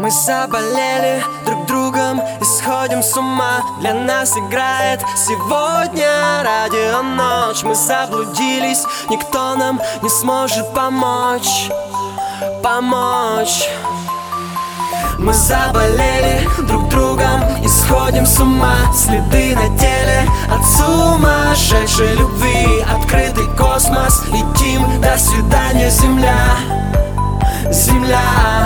Мы заболели друг другом и сходим с ума. Для нас играет сегодня радио ночь. Мы заблудились, никто нам не сможет помочь. Мы заболели друг другом и сходим с ума. Следы на теле от сумасшедшей любви. Открытый космос, летим, до свидания, Земля. Земля.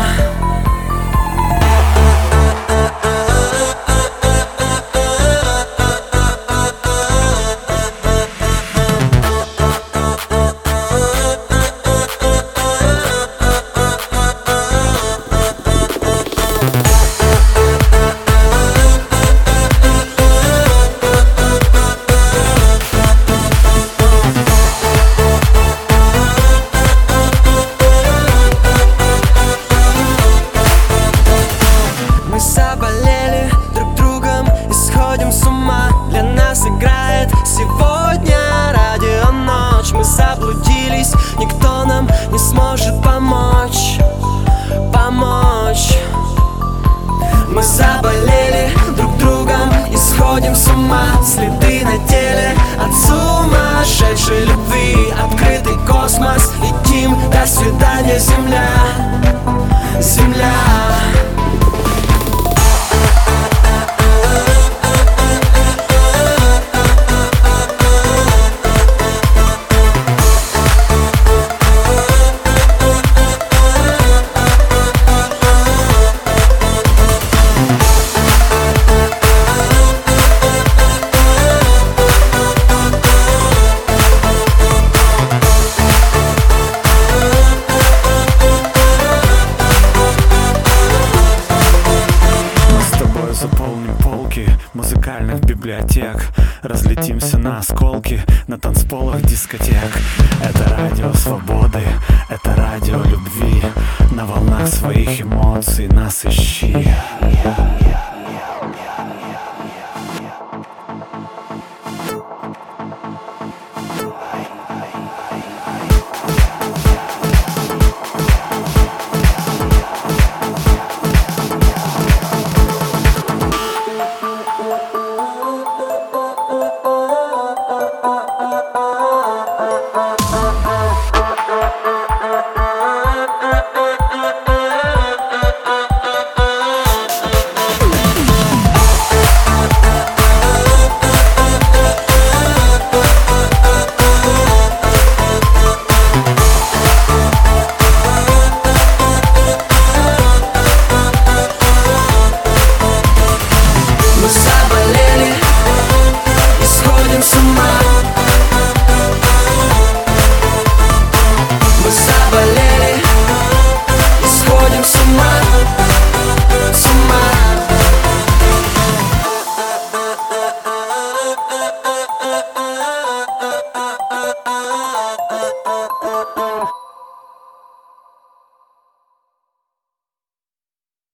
Мы заболели друг другом и сходим с ума. Для нас играет сегодня радио ночь. Мы заблудились, никто нам не сможет помочь. Мы заболели друг другом и сходим с ума. Следы на теле от сумасшедшей любви. Открытый космос, летим, до свидания, Земля. Земля. Заполним полки музыкальных библиотек. Разлетимся на осколки на танцполах дискотек. Это радио свободы, это радио любви. На волнах своих эмоций нас ищи.